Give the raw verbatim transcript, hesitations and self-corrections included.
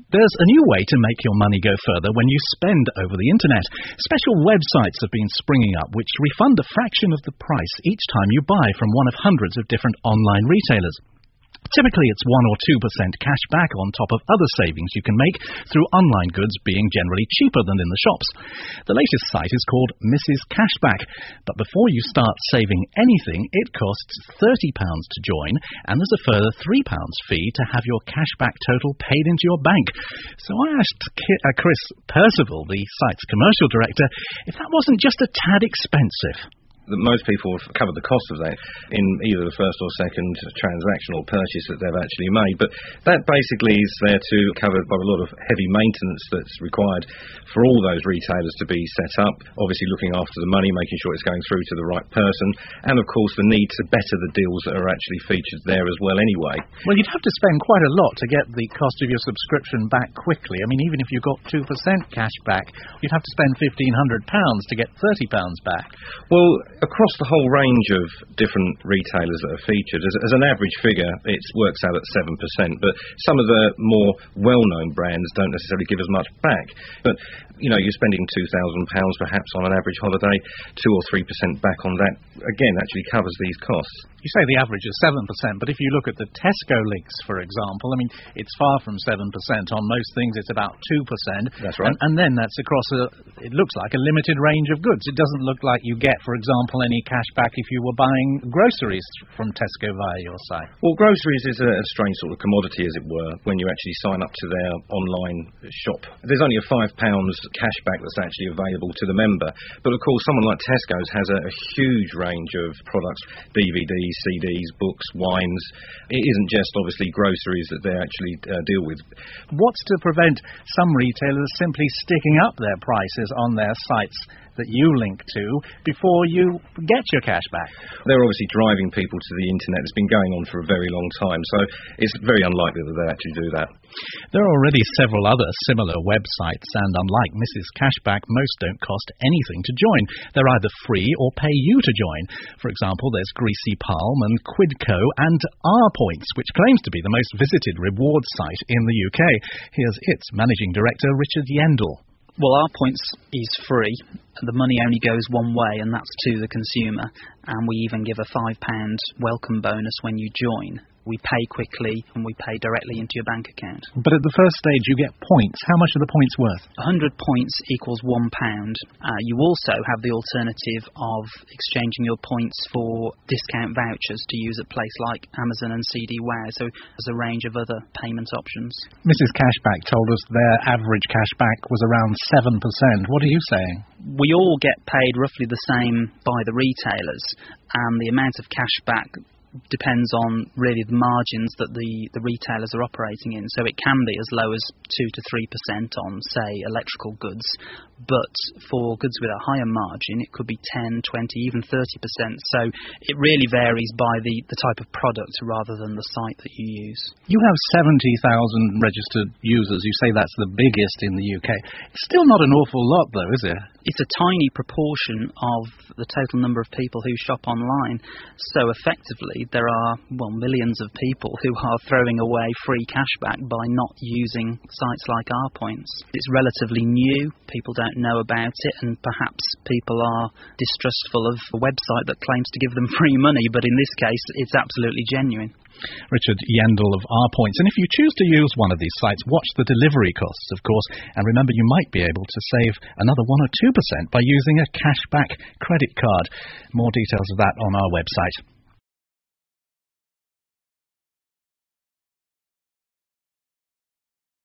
There's a new way to make your money go further when you spend over the internet. Special websites have been springing up which refund a fraction of the price each time you buy from one of hundreds of different online retailers. Typically, it's one or two percent cash back on top of other savings you can make through online goods being generally cheaper than in the shops. The latest site is called Missus Cashback, but before you start saving anything, it costs thirty pounds to join, and there's a further three pounds fee to have your cashback total paid into your bank. So I asked Chris Percival, the site's commercial director, if that wasn't just a tad expensive. That most people have covered the cost of that in either the first or second transaction or purchase that they've actually made. But that basically is there to cover by a lot of heavy maintenance that's required for all those retailers to be set up, obviously looking after the money, making sure it's going through to the right person, and of course the need to better the deals that are actually featured there as well anyway. Well, you'd have to spend quite a lot to get the cost of your subscription back quickly. I mean, even if you got two percent cash back, you'd have to spend fifteen hundred pounds to get thirty pounds back. Well, across the whole range of different retailers that are featured, as, as an average figure, it works out at seven percent, but some of the more well-known brands don't necessarily give as much back. But, you know, you're spending two thousand pounds perhaps on an average holiday, two or three percent back on that, again, actually covers these costs. You say the average is seven percent, but if you look at the Tesco links, for example, I mean, it's far from seven percent. On most things, it's about two percent. That's right. And, and then that's across, a, it looks like, a limited range of goods. It doesn't look like you get, for example, any cash back if you were buying groceries from Tesco via your site. Well, groceries is a, a strange sort of commodity, as it were, when you actually sign up to their online shop. There's only a five pounds cash back that's actually available to the member. But, of course, someone like Tesco's has a, a huge range of products, D V Ds, C Ds, books, wines. It isn't just, obviously, groceries that they actually uh, deal with. What's to prevent some retailers simply sticking up their prices on their sites that you link to before you get your cash back? They're obviously driving people to the internet. It's been going on for a very long time, so it's very unlikely that they actually do that. There are already several other similar websites, and unlike Missus Cashback, most don't cost anything to join. They're either free or pay you to join. For example, there's Greasy Palm and Quidco and R Points, which claims to be the most visited reward site in the U K. Here's its managing director, Richard Yendall. Well, R Points is free. The money only goes one way, and that's to the consumer. And we even give a five pound welcome bonus when you join. We pay quickly, and we pay directly into your bank account. But at the first stage, you get points. How much are the points worth? one hundred points equals one pound. Uh, you also have the alternative of exchanging your points for discount vouchers to use at places like Amazon and C D Ware. So there's a range of other payment options. Missus Cashback told us their average cashback was around seven percent. What are you saying? We all get paid roughly the same by the retailers, and the amount of cashback depends on really the margins that the, the retailers are operating in. So it can be as low as two to three percent on, say, electrical goods, but for goods with a higher margin, it could be ten, twenty, even thirty percent. So it really varies by the, the type of product rather than the site that you use. You have seventy thousand registered users. You say that's the biggest in the U K. It's still not an awful lot, though, is it? It's a tiny proportion of the total number of people who shop online. So effectively, there are, well, millions of people who are throwing away free cashback by not using sites like R Points. It's relatively new. People don't know about it, and perhaps people are distrustful of a website that claims to give them free money, but in this case, it's absolutely genuine. Richard Yendall of R Points. And if you choose to use one of these sites, watch the delivery costs, of course, and remember you might be able to save another one or two percent by using a cashback credit card. More details of that on our website.